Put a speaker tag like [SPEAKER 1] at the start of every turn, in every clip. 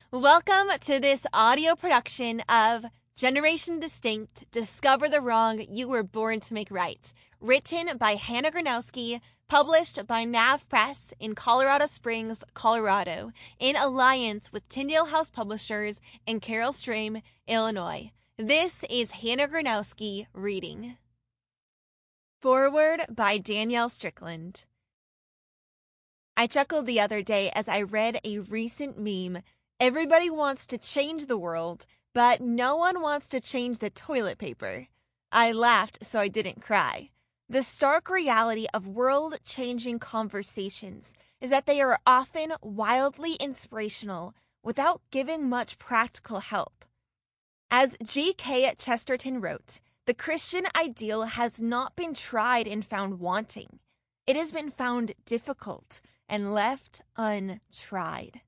[SPEAKER 1] Welcome to this audio production of Generation Distinct, Discover the Wrong You Were Born to Make Right, written by Hannah Gronowski, published by Nav Press in Colorado Springs, Colorado, in alliance with Tyndale House Publishers in Carol Stream, Illinois. This is Hannah Gronowski reading. Foreword by Danielle Strickland. I chuckled the other day as I read a recent meme. Everybody wants to change the world, but no one wants to change the toilet paper. I laughed so I didn't cry. The stark reality of world-changing conversations is that they are often wildly inspirational without giving much practical help. As G.K. Chesterton wrote, the Christian ideal has not been tried and found wanting. It has been found difficult and left untried.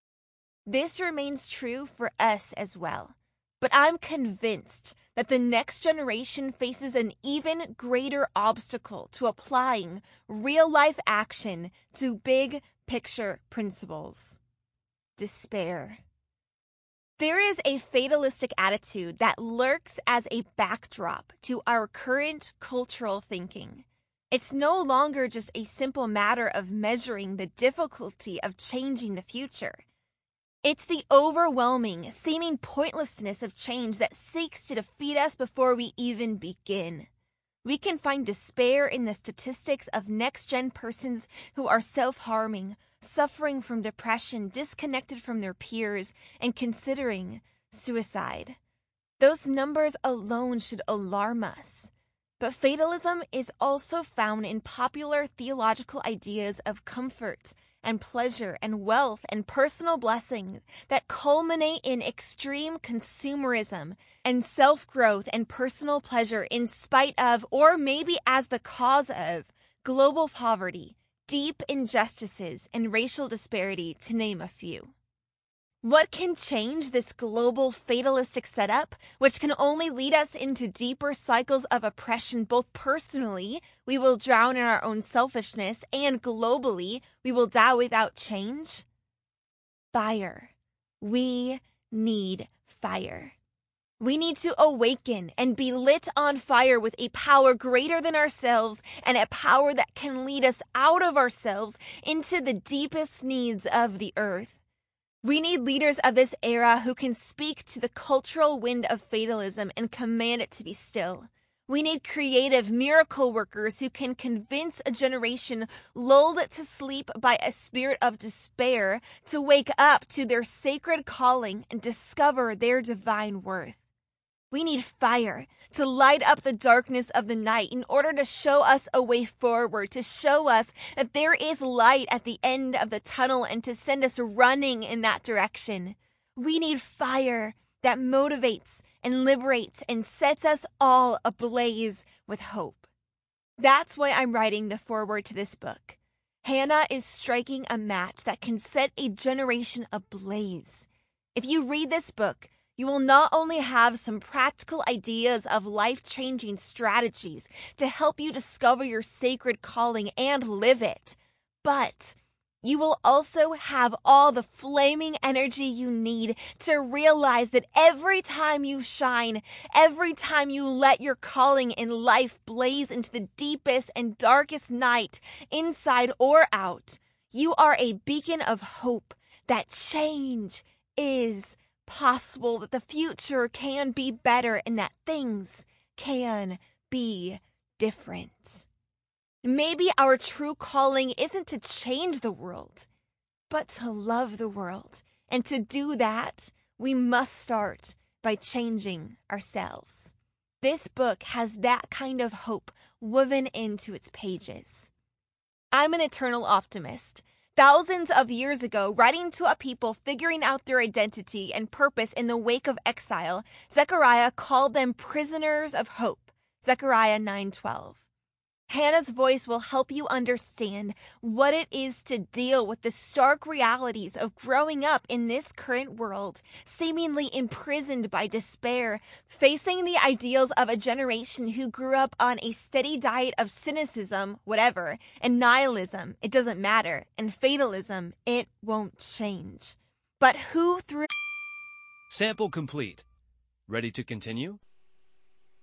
[SPEAKER 1] This remains true for us as well, but I'm convinced that the next generation faces an even greater obstacle to applying real-life action to big-picture principles: despair. There is a fatalistic attitude that lurks as a backdrop to our current cultural thinking. It's no longer just a simple matter of measuring the difficulty of changing the future. It's the overwhelming, seeming pointlessness of change that seeks to defeat us before we even begin. We can find despair in the statistics of next-gen persons who are self-harming, suffering from depression, disconnected from their peers, and considering suicide. Those numbers alone should alarm us. But fatalism is also found in popular theological ideas of comfort and pleasure and wealth and personal blessing that culminate in extreme consumerism and self-growth and personal pleasure in spite of, or maybe as the cause of, global poverty, deep injustices, and racial disparity, to name a few. What can change this global fatalistic setup, which can only lead us into deeper cycles of oppression? Both personally, we will drown in our own selfishness, and globally, we will die without change? Fire. We need fire. We need to awaken and be lit on fire with a power greater than ourselves, and a power that can lead us out of ourselves into the deepest needs of the earth. We need leaders of this era who can speak to the cultural wind of fatalism and command it to be still. We need creative miracle workers who can convince a generation lulled to sleep by a spirit of despair to wake up to their sacred calling and discover their divine worth. We need fire to light up the darkness of the night in order to show us a way forward, to show us that there is light at the end of the tunnel and to send us running in that direction. We need fire that motivates and liberates and sets us all ablaze with hope. That's why I'm writing the foreword to this book. Hannah is striking a match that can set a generation ablaze. If you read this book, you will not only have some practical ideas of life-changing strategies to help you discover your sacred calling and live it, but you will also have all the flaming energy you need to realize that every time you shine, every time you let your calling in life blaze into the deepest and darkest night, inside or out, you are a beacon of hope that change is possible, that the future can be better, and that things can be different. Maybe our true calling isn't to change the world, but to love the world. And to do that, we must start by changing ourselves. This book has that kind of hope woven into its pages. I'm an eternal optimist. Thousands of years ago, writing to a people figuring out their identity and purpose in the wake of exile, Zechariah called them prisoners of hope. Zechariah 9:12. Hannah's voice will help you understand what it is to deal with the stark realities of growing up in this current world, seemingly imprisoned by despair, facing the ideals of a generation who grew up on a steady diet of cynicism, whatever, and nihilism, it doesn't matter, and fatalism, it won't change. But who through
[SPEAKER 2] Sample complete. Ready to continue?